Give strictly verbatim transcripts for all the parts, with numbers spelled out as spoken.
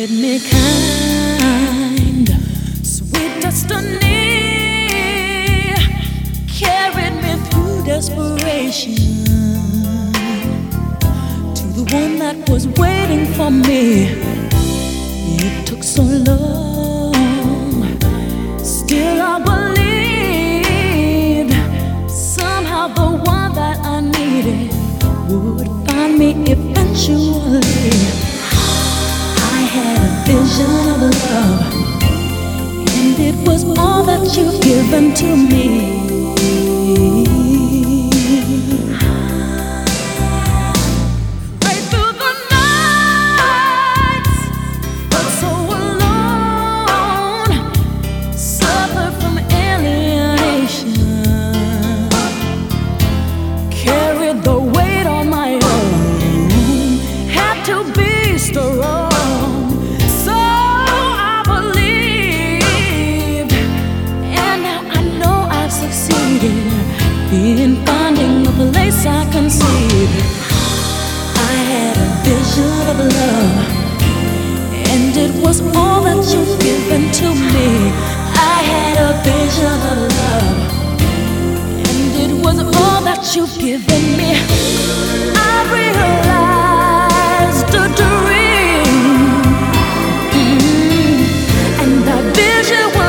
Carried me kind, sweet destiny, carried me through desperation to the one that was waiting for me. It took so long, still I believed somehow the one that I needed would find me eventually. I had a vision of love, and it was all that you've given to me. Right through the nights, but so alone, suffered from alienation, carried the weight on my own, had to be strong. In finding a place I conceived, I had a vision of love, and it was all that you've given to me. I had a vision of love, and it was all that you've given me. I realized a dream, mm, and that vision was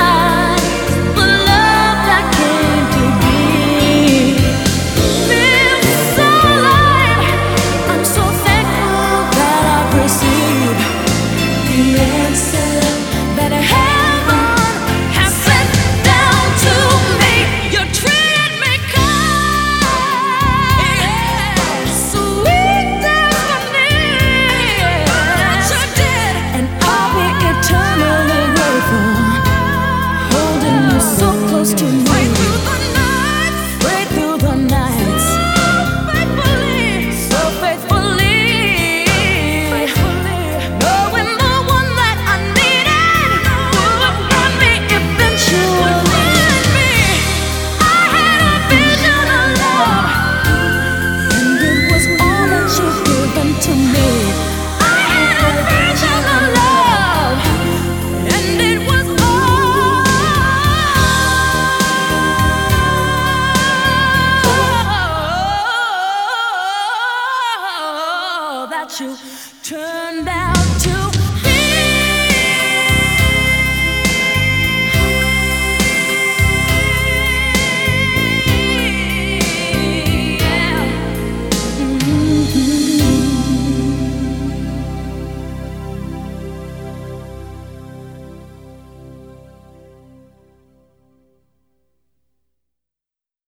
to me. Right through the nights, right through the nights, so faithfully, so faithfully, faithfully, knowing the one that I needed would find me eventually. I had a vision of love, and it was all that you've given to me. I had a vision of love, and it was all that you turned